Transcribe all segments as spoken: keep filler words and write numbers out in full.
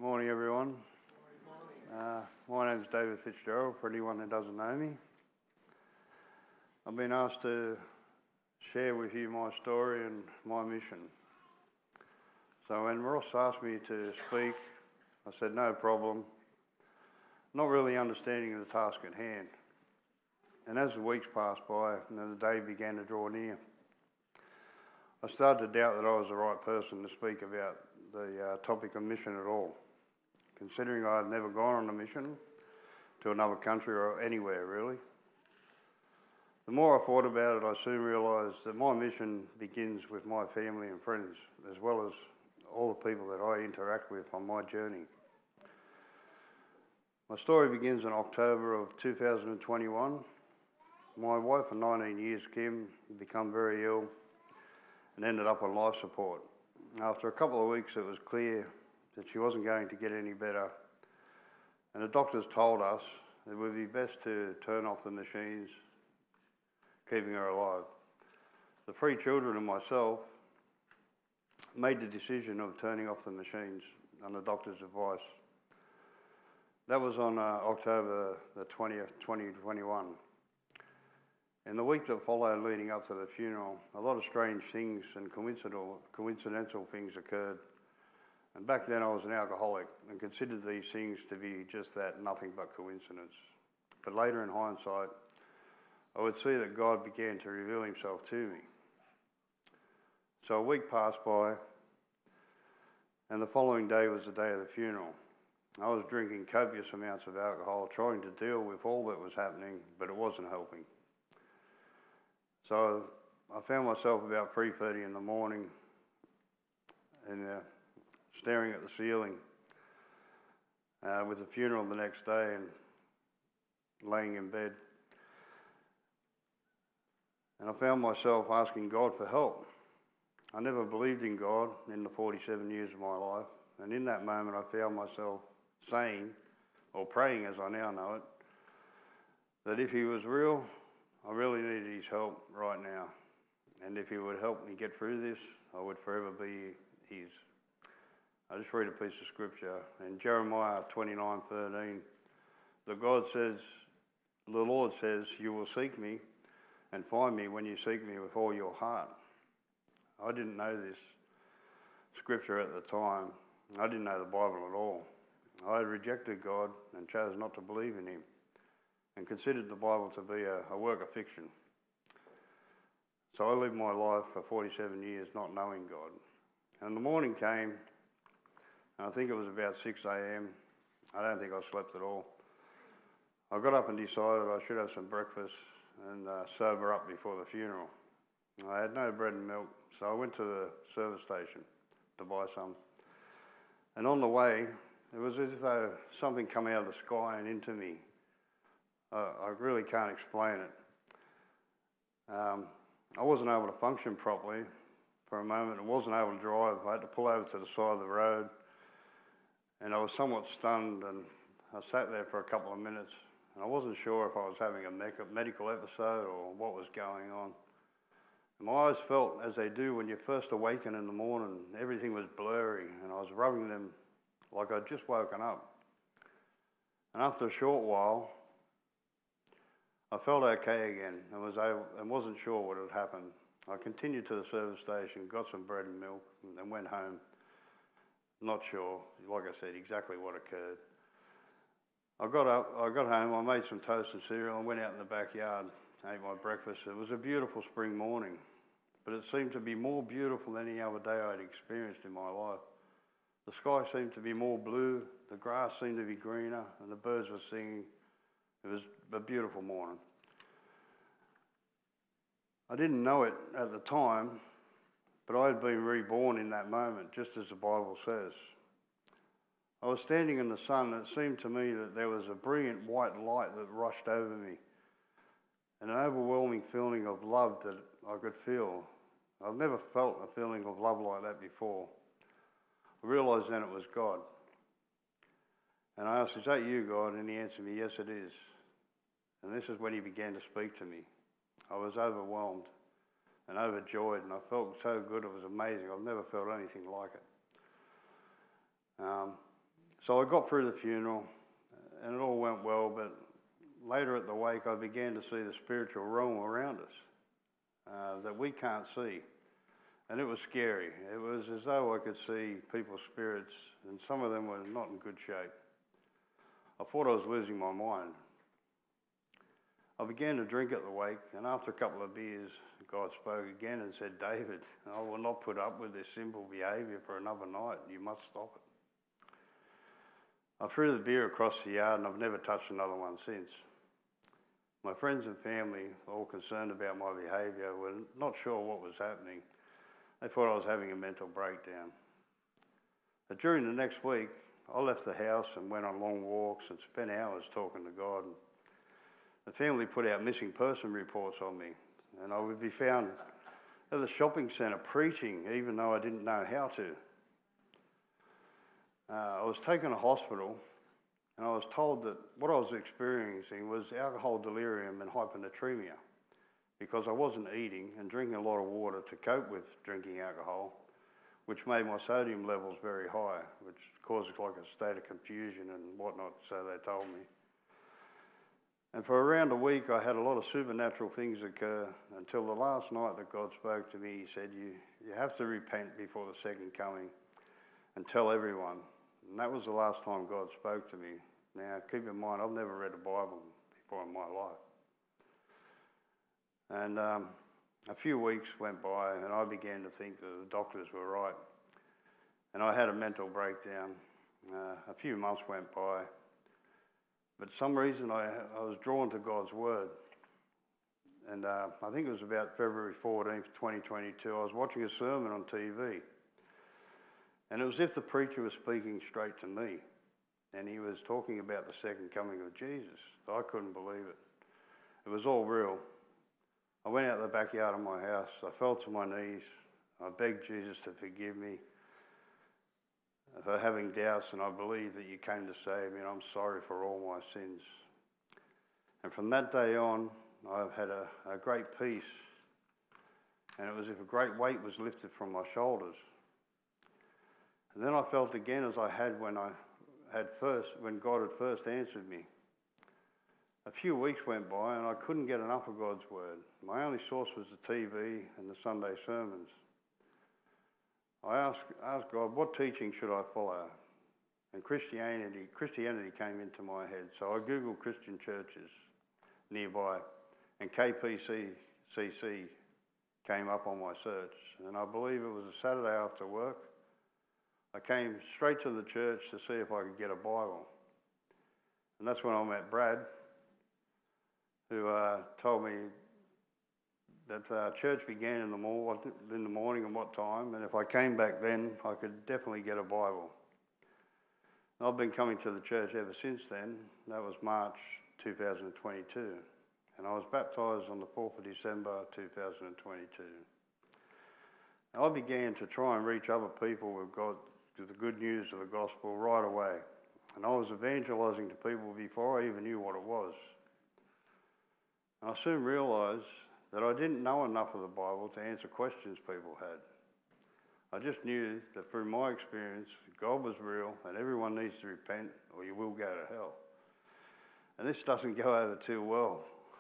Morning, everyone. Uh, my name's David Fitzgerald, for anyone who doesn't know me. I've been asked to share with you my story and my mission. So when Ross asked me to speak, I said no problem, not really understanding the task at hand. And as the weeks passed by and then the day began to draw near, I started to doubt that I was the right person to speak about the uh, topic of mission at all, considering I had never gone on a mission to another country or anywhere really. The more I thought about it, I soon realised that my mission begins with my family and friends, as well as all the people that I interact with on my journey. My story begins in October of two thousand twenty-one. My wife of nineteen years, Kim, had become very ill and ended up on life support. After a couple of weeks, it was clear that she wasn't going to get any better, and the doctors told us it would be best to turn off the machines, keeping her alive. The three children and myself made the decision of turning off the machines on the doctor's advice. That was on uh, October the twentieth, twenty twenty-one. In the week that followed leading up to the funeral, a lot of strange things and coincidental, coincidental things occurred. And back then I was an alcoholic and considered these things to be just that, nothing but coincidence. But later in hindsight, I would see that God began to reveal himself to me. So a week passed by, and the following day was the day of the funeral. I was drinking copious amounts of alcohol, trying to deal with all that was happening, but it wasn't helping. So I found myself about three thirty in the morning and uh, staring at the ceiling uh, with the funeral the next day and laying in bed. And I found myself asking God for help. I never believed in God in the forty-seven years of my life, and in that moment I found myself saying, or praying as I now know it, that if he was real, I really needed his help right now. And if he would help me get through this, I would forever be his. I just read a piece of scripture in Jeremiah twenty-nine thirteen. The God says, the Lord says, you will seek me and find me when you seek me with all your heart. I didn't know this scripture at the time. I didn't know the Bible at all. I had rejected God and chose not to believe in him, and considered the Bible to be a, a work of fiction. So I lived my life for forty-seven years not knowing God. And the morning came, and I think it was about six a.m. I don't think I slept at all. I got up and decided I should have some breakfast and uh, sober up before the funeral. I had no bread and milk, so I went to the service station to buy some. And on the way, it was as though something came out of the sky and into me. Uh, I really can't explain it. Um, I wasn't able to function properly for a moment. I wasn't able to drive. I had to pull over to the side of the road, and I was somewhat stunned, and I sat there for a couple of minutes, and I wasn't sure if I was having a medical episode or what was going on. And my eyes felt as they do when you first awaken in the morning. Everything was blurry, and I was rubbing them like I'd just woken up. And after a short while, I felt okay again and was able, and wasn't sure what had happened. I continued to the service station, got some bread and milk, and then went home. Not sure, like I said, exactly what occurred. I got up, I got home, I made some toast and cereal and went out in the backyard, ate my breakfast. It was a beautiful spring morning, but it seemed to be more beautiful than any other day I'd experienced in my life. The sky seemed to be more blue, the grass seemed to be greener, and the birds were singing. It was a beautiful morning. I didn't know it at the time, but I had been reborn in that moment, just as the Bible says. I was standing in the sun, and it seemed to me that there was a brilliant white light that rushed over me, and an overwhelming feeling of love that I could feel. I've never felt a feeling of love like that before. I realised then it was God. And I asked, is that you, God? And he answered me, yes, it is. And this is when he began to speak to me. I was overwhelmed and overjoyed, and I felt so good. It was amazing. I've never felt anything like it. Um, So I got through the funeral and it all went well, but later at the wake I began to see the spiritual realm around us uh, that we can't see. And it was scary. It was as though I could see people's spirits, and some of them were not in good shape. I thought I was losing my mind. I began to drink at the wake, and after a couple of beers, God spoke again and said, "David, I will not put up with this simple behaviour for another night. You must stop it." I threw the beer across the yard, and I've never touched another one since. My friends and family, all concerned about my behaviour, were not sure what was happening. They thought I was having a mental breakdown. But during the next week, I left the house and went on long walks and spent hours talking to God. The family put out missing person reports on me, and I would be found at the shopping centre preaching, even though I didn't know how to. Uh, I was taken to hospital, and I was told that what I was experiencing was alcohol delirium and hyponatremia, because I wasn't eating and drinking a lot of water to cope with drinking alcohol, which made my sodium levels very high, which caused like a state of confusion and whatnot, so they told me. And for around a week, I had a lot of supernatural things occur until the last night that God spoke to me. He said, you, you have to repent before the second coming and tell everyone. And that was the last time God spoke to me. Now, keep in mind, I've never read the Bible before in my life. And um, a few weeks went by, and I began to think that the doctors were right. And I had a mental breakdown. Uh, a few months went by. But for some reason, I, I was drawn to God's Word. And uh, I think it was about February fourteenth, twenty twenty-two, I was watching a sermon on T V. And it was as if the preacher was speaking straight to me. And he was talking about the second coming of Jesus. I couldn't believe it. It was all real. I went out the backyard of my house. I fell to my knees. I begged Jesus to forgive me for having doubts, and I believe that you came to save me, and I'm sorry for all my sins. And from that day on, I've had a, a great peace, and it was as if a great weight was lifted from my shoulders. And then I felt again as I had when I had first, when God had first answered me. A few weeks went by, and I couldn't get enough of God's Word. My only source was the T V and the Sunday sermons. I asked, asked God, what teaching should I follow? And Christianity, Christianity came into my head. So I Googled Christian churches nearby, and K P C C came up on my search. And I believe it was a Saturday after work. I came straight to the church to see if I could get a Bible. And that's when I met Brad, who uh, told me that uh, church began in the, mor- in the morning and what time, and if I came back then, I could definitely get a Bible. And I've been coming to the church ever since then. That was March two thousand twenty-two, and I was baptised on the fourth of December two thousand twenty-two. And I began to try and reach other people with God, with the good news of the gospel right away, and I was evangelising to people before I even knew what it was. And I soon realised that I didn't know enough of the Bible to answer questions people had. I just knew that through my experience, God was real and everyone needs to repent or you will go to hell. And this doesn't go over too well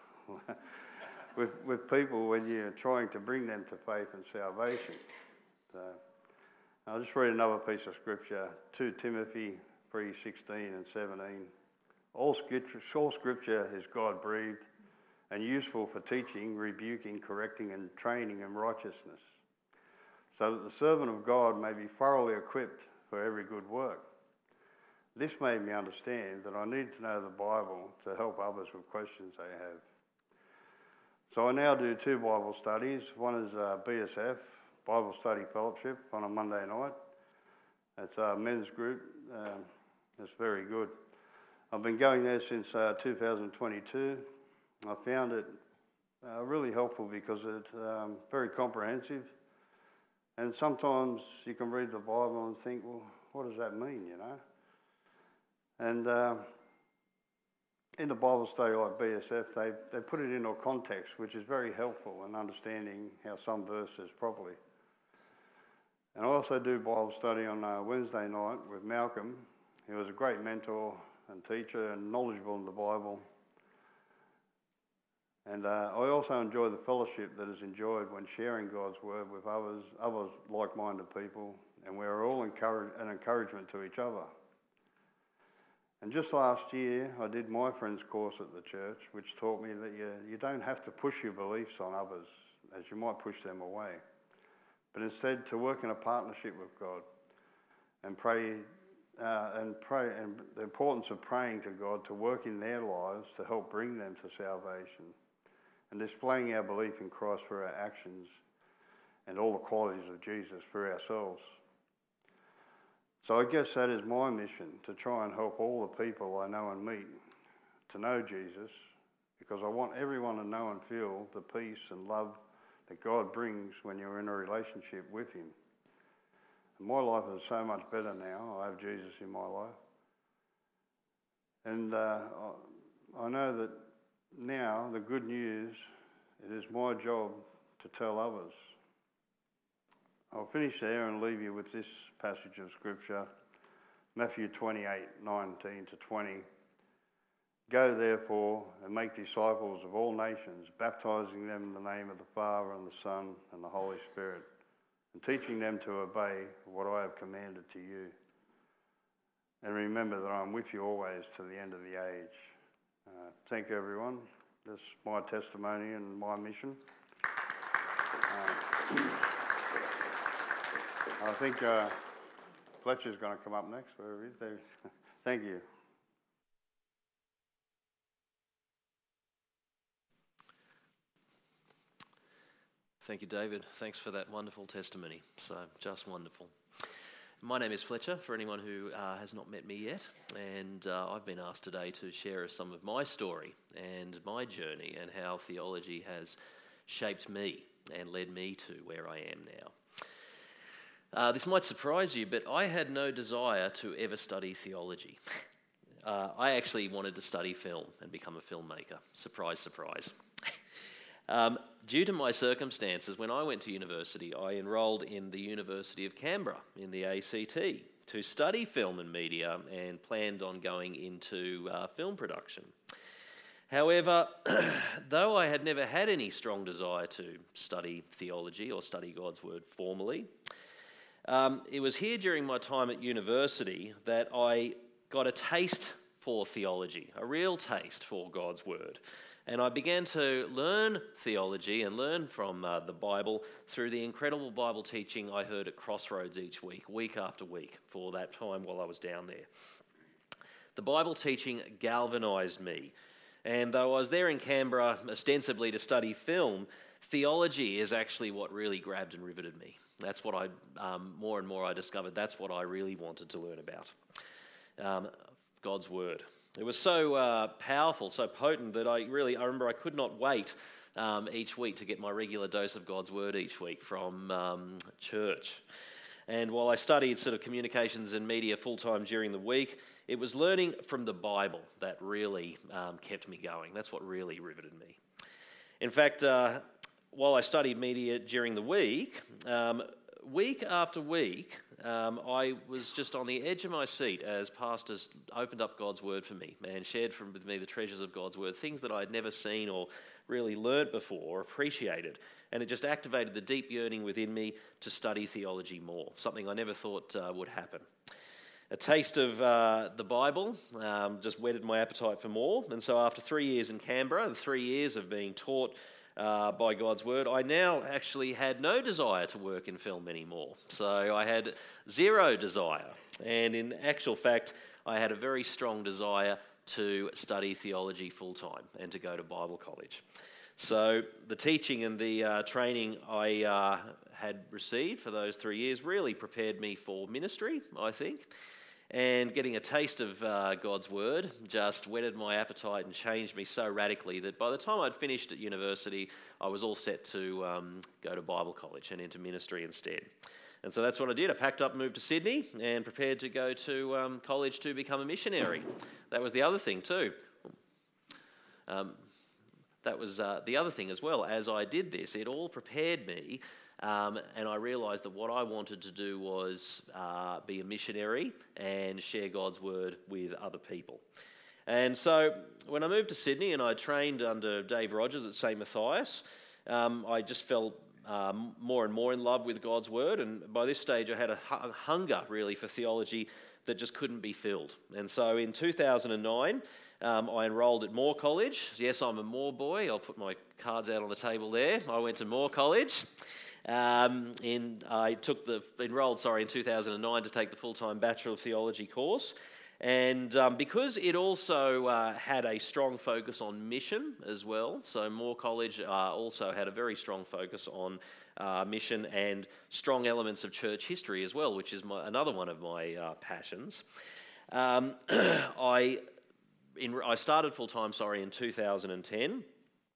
with, with people when you're trying to bring them to faith and salvation. So I'll just read another piece of scripture, Second Timothy three sixteen and seventeen. All scripture, all scripture is God-breathed and useful for teaching, rebuking, correcting, and training in righteousness, so that the servant of God may be thoroughly equipped for every good work. This made me understand that I need to know the Bible to help others with questions they have. So I now do two Bible studies. One is uh, B S F, Bible Study Fellowship, on a Monday night. It's a men's group. Um, it's very good. I've been going there since uh, two thousand twenty-two. I found it uh, really helpful because it's um, very comprehensive. And sometimes you can read the Bible and think, well, what does that mean, you know? And uh, in the Bible study like B S F, they, they put it into a context, which is very helpful in understanding how some verses properly. And I also do Bible study on uh, Wednesday night with Malcolm, He was a great mentor and teacher and knowledgeable in the Bible. And uh, I also enjoy the fellowship that is enjoyed when sharing God's word with others, others like-minded people, and we're all encourage, an encouragement to each other. And just last year, I did my friend's course at the church, which taught me that you, you don't have to push your beliefs on others, as you might push them away, but instead to work in a partnership with God and pray, uh, and pray, and the importance of praying to God to work in their lives to help bring them to salvation, and displaying our belief in Christ through our actions and all the qualities of Jesus for ourselves. So I guess that is my mission, to try and help all the people I know and meet to know Jesus, because I want everyone to know and feel the peace and love that God brings when you're in a relationship with him. And my life is so much better now. I have Jesus in my life. And uh, I know that now the good news, it is my job to tell others. I'll finish there and leave you with this passage of Scripture, Matthew twenty-eight, nineteen to twenty. Go therefore and make disciples of all nations, baptizing them in the name of the Father and the Son and the Holy Spirit, and teaching them to obey what I have commanded to you. And remember that I'm with you always to the end of the age. Uh, thank you, everyone. That's my testimony and my mission. Uh, I think uh, Fletcher's going to come up next. Wherever he is. There. Thank you. Thank you, David. Thanks for that wonderful testimony. So, just wonderful. My name is Fletcher, for anyone who uh, has not met me yet, and uh, I've been asked today to share some of my story and my journey and how theology has shaped me and led me to where I am now. Uh, this might surprise you, but I had no desire to ever study theology. Uh, I actually wanted to study film and become a filmmaker. Surprise, surprise. um, due to my circumstances, when I went to university, I enrolled in the University of Canberra in the A C T to study film and media and planned on going into uh, film production. However, though I had never had any strong desire to study theology or study God's word formally, Um, it was here during my time at university that I got a taste for theology, a real taste for God's word. And I began to learn theology and learn from uh, the Bible through the incredible Bible teaching I heard at Crossroads each week, week after week, for that time while I was down there. The Bible teaching galvanised me. And though I was there in Canberra ostensibly to study film, theology is actually what really grabbed and riveted me. That's what I, um, more and more I discovered, that's what I really wanted to learn about. Um, God's word. It was so uh, powerful, so potent that I really, I remember I could not wait um, each week to get my regular dose of God's word each week from um, church. And while I studied sort of communications and media full-time during the week, it was learning from the Bible that really um, kept me going. That's what really riveted me. In fact, uh, while I studied media during the week, um, week after week, um, I was just on the edge of my seat as pastors opened up God's word for me and shared from, with me the treasures of God's word, things that I'd never seen or really learnt before or appreciated. And it just activated the deep yearning within me to study theology more, something I never thought uh, would happen. A taste of uh, the Bible um, just whetted my appetite for more. And so after three years in Canberra, and three years of being taught Uh, by God's word, I now actually had no desire to work in film anymore. So I had zero desire. And in actual fact, I had a very strong desire to study theology full-time and to go to Bible college. So the teaching and the uh, training I uh, had received for those three years really prepared me for ministry, I think. And getting a taste of uh, God's word just whetted my appetite and changed me so radically that by the time I'd finished at university, I was all set to um, go to Bible college and into ministry instead. And so that's what I did. I packed up, moved to Sydney, and prepared to go to um, college to become a missionary. That was the other thing too. Um, that was uh, the other thing as well. As I did this, it all prepared me Um, and I realised that what I wanted to do was uh, be a missionary and share God's word with other people. And so when I moved to Sydney and I trained under Dave Rogers at Saint Matthias, um, I just fell um, more and more in love with God's word. And by this stage I had a, hu- a hunger really for theology that just couldn't be filled. And so in two thousand nine, um, I enrolled at Moore College. Yes, I'm a Moore boy. I'll put my cards out on the table there. I went to Moore College. Um, in, I took the enrolled, sorry, in two thousand nine to take the full-time Bachelor of Theology course. And um, because it also uh, had a strong focus on mission as well, so Moore College uh, also had a very strong focus on uh, mission and strong elements of church history as well, which is my, another one of my uh, passions. Um, I in, I started full-time, sorry, in two thousand ten,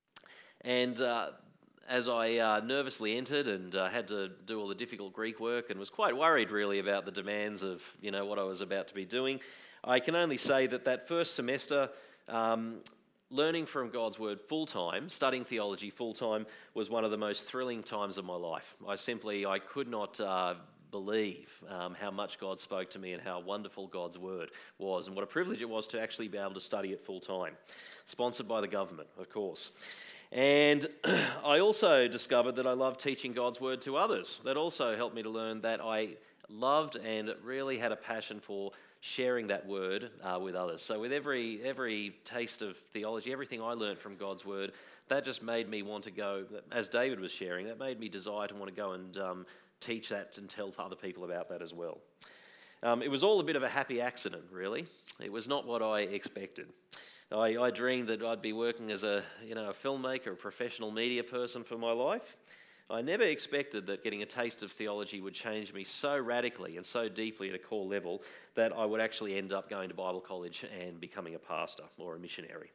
and uh, as I uh, nervously entered and uh, had to do all the difficult Greek work and was quite worried really about the demands of, you know, what I was about to be doing, I can only say that that first semester, um, learning from God's word full-time, studying theology full-time, was one of the most thrilling times of my life. I simply, I could not uh, believe um, how much God spoke to me and how wonderful God's word was and what a privilege it was to actually be able to study it full-time. Sponsored by the government, of course. And I also discovered that I loved teaching God's word to others. That also helped me to learn that I loved and really had a passion for sharing that word uh, with others. So with every every taste of theology, everything I learned from God's word, that just made me want to go, as David was sharing, that made me desire to want to go and um, teach that and tell other people about that as well. Um, it was all a bit of a happy accident, really. It was not what I expected. I, I dreamed that I'd be working as a, you know, a filmmaker, a professional media person for my life. I never expected that getting a taste of theology would change me so radically and so deeply at a core level that I would actually end up going to Bible college and becoming a pastor or a missionary.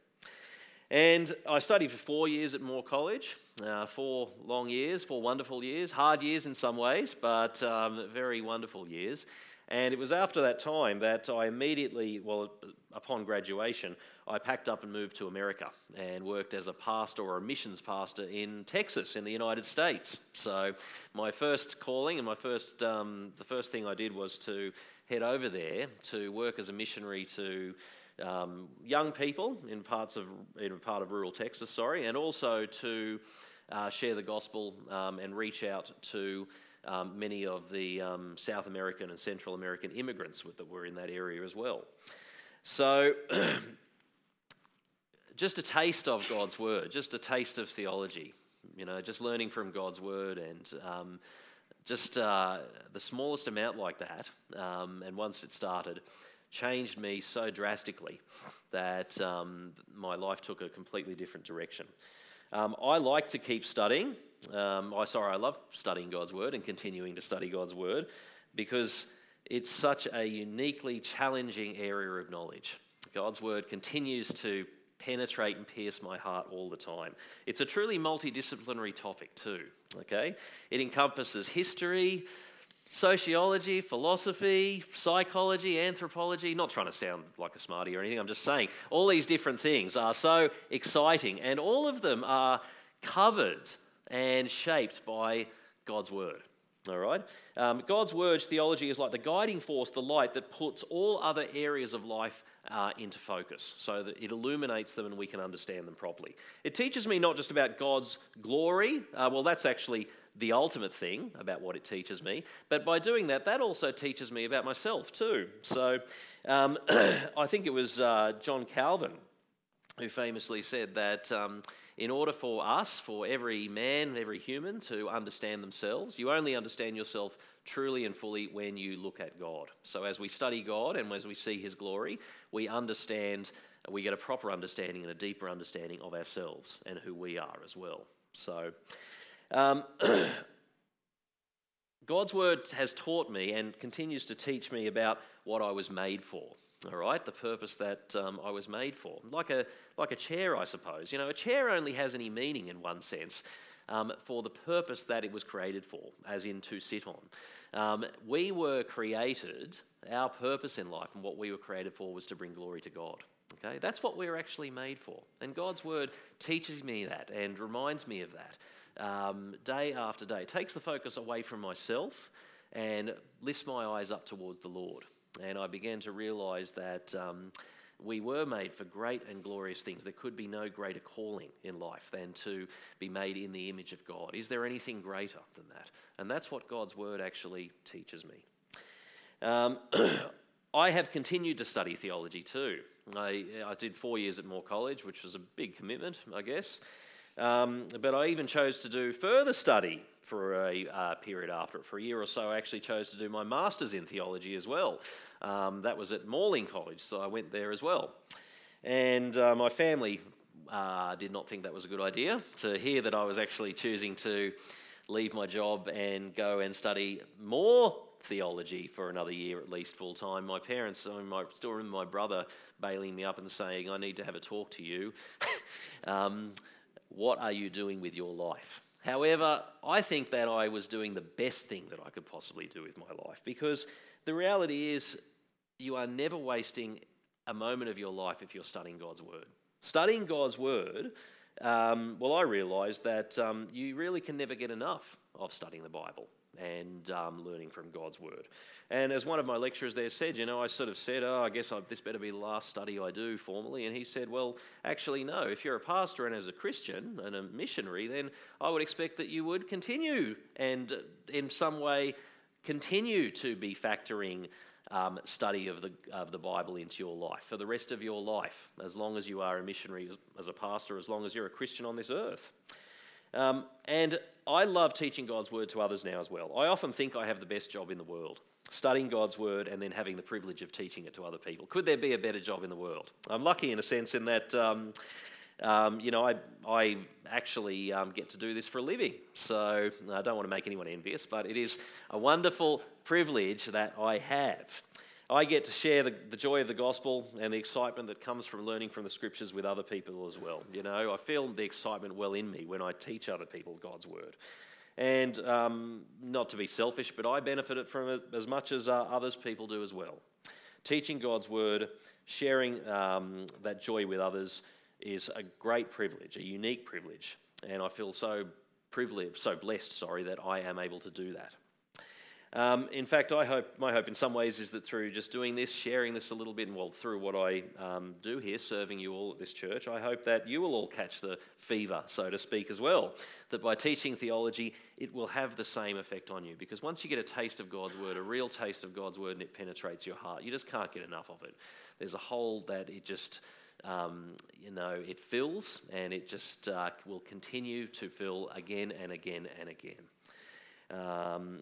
And I studied for four years at Moore College, uh, four long years, four wonderful years, hard years in some ways, but um, very wonderful years. And it was after that time that I immediately, well, upon graduation, I packed up and moved to America and worked as a pastor or a missions pastor in Texas in the United States. So my first calling and my first, um, the first thing I did was to head over there to work as a missionary to um, young people in parts of, in a part of rural Texas, sorry, and also to uh, share the gospel um, and reach out to Um, many of the um, South American and Central American immigrants that were in that area as well. So just a taste of God's word, just a taste of theology, you know, just learning from God's word and um, just uh, the smallest amount like that, um, and once it started, changed me so drastically that um, my life took a completely different direction. Um, I like to keep studying. Um, I sorry, I love studying God's word and continuing to study God's word because it's such a uniquely challenging area of knowledge. God's word continues to penetrate and pierce my heart all the time. It's a truly multidisciplinary topic too, okay? It encompasses history, sociology, philosophy, psychology, anthropology. Not trying to sound like a smarty or anything, I'm just saying all these different things are so exciting and all of them are covered and shaped by God's word. All right? Um, God's word, theology, is like the guiding force, the light that puts all other areas of life uh, into focus so that it illuminates them and we can understand them properly. It teaches me not just about God's glory, uh, well, that's actually the ultimate thing about what it teaches me, but by doing that, that also teaches me about myself too. So um, I think it was uh, John Calvin who famously said that um, in order for us, for every man, every human to understand themselves, you only understand yourself truly and fully when you look at God. So as we study God and as we see his glory, we understand, we get a proper understanding and a deeper understanding of ourselves and who we are as well. So um, God's word has taught me and continues to teach me about what I was made for. All right, the purpose that um, I was made for. Like a like a chair, I suppose. You know, a chair only has any meaning in one sense um, for the purpose that it was created for, as in to sit on. Um, we were created, our purpose in life and what we were created for was to bring glory to God. Okay, that's what we were actually made for. And God's word teaches me that and reminds me of that. um, day after day. It takes the focus away from myself and lifts my eyes up towards the Lord. And I began to realise that um, we were made for great and glorious things. There could be no greater calling in life than to be made in the image of God. Is there anything greater than that? And that's what God's word actually teaches me. Um, I have continued to study theology too. I, I did four years at Moore College, which was a big commitment, I guess. Um, but I even chose to do further study for a uh, period after it. For a year or so, I actually chose to do my master's in theology as well. Um, that was at Morling College, so I went there as well. And uh, my family uh, did not think that was a good idea. To hear that I was actually choosing to leave my job and go and study more theology for another year at least full time. My parents, I, mean, I still remember my brother bailing me up and saying, I need to have a talk to you. um, what are you doing with your life? However, I think that I was doing the best thing that I could possibly do with my life, because the reality is you are never wasting a moment of your life if you're studying God's word. Studying God's word, um, well, I realised that um, you really can never get enough of studying the Bible and um, learning from God's word. And as one of my lecturers there said, you know, I sort of said, oh, I guess I, this better be the last study I do formally. And he said, well, actually, no. If you're a pastor and as a Christian and a missionary, then I would expect that you would continue and in some way continue to be factoring um, study of the of the Bible into your life for the rest of your life, as long as you are a missionary, as, as a pastor, as long as you're a Christian on this earth. Um, and I love teaching God's word to others now as well. I often think I have the best job in the world, studying God's word and then having the privilege of teaching it to other people. Could there be a better job in the world? I'm lucky in a sense in that, um, um, you know, I, I actually um, get to do this for a living. So I don't want to make anyone envious, but it is a wonderful privilege that I have. I get to share the, the joy of the gospel and the excitement that comes from learning from the scriptures with other people as well. You know, I feel the excitement well in me when I teach other people God's word. And um, not to be selfish, but I benefit from it as much as uh, others people do as well. Teaching God's word, sharing um, that joy with others is a great privilege, a unique privilege. And I feel so privileged, so blessed, sorry, that I am able to do that. Um, in fact, I hope my hope in some ways is that through just doing this, sharing this a little bit, and well, through what I um, do here, serving you all at this church, I hope that you will all catch the fever, so to speak, as well. That by teaching theology, it will have the same effect on you. Because once you get a taste of God's word, a real taste of God's word, and it penetrates your heart, you just can't get enough of it. There's a hole that it just, um, you know, it fills, and it just uh, will continue to fill again and again and again. Um,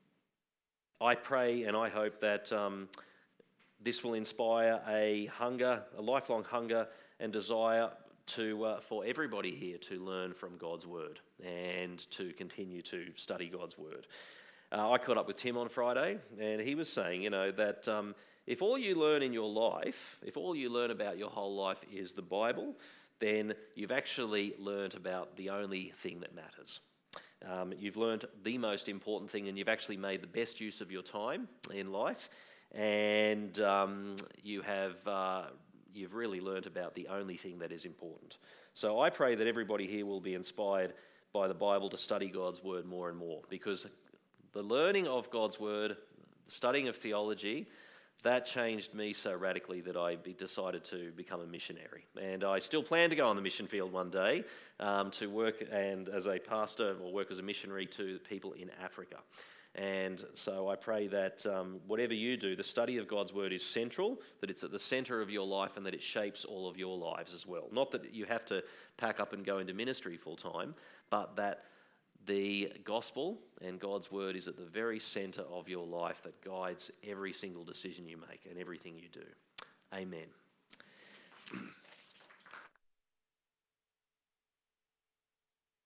I pray and I hope that um, this will inspire a hunger, a lifelong hunger and desire to uh, for everybody here to learn from God's word and to continue to study God's word. Uh, I caught up with Tim on Friday, and he was saying, you know, that um, if all you learn in your life, if all you learn about your whole life is the Bible, then you've actually learnt about the only thing that matters. Um, you've learned the most important thing, and you've actually made the best use of your time in life, and um, you have uh, you've really learned about the only thing that is important. So I pray that everybody here will be inspired by the Bible to study God's word more and more, because the learning of God's word, the studying of theology, that changed me so radically that I be decided to become a missionary. And I still plan to go on the mission field one day um, to work and as a pastor or work as a missionary to people in Africa. And so I pray that um, whatever you do, the study of God's word is central, that it's at the centre of your life and that it shapes all of your lives as well. Not that you have to pack up and go into ministry full time, but that the gospel and God's word is at the very centre of your life that guides every single decision you make and everything you do. Amen.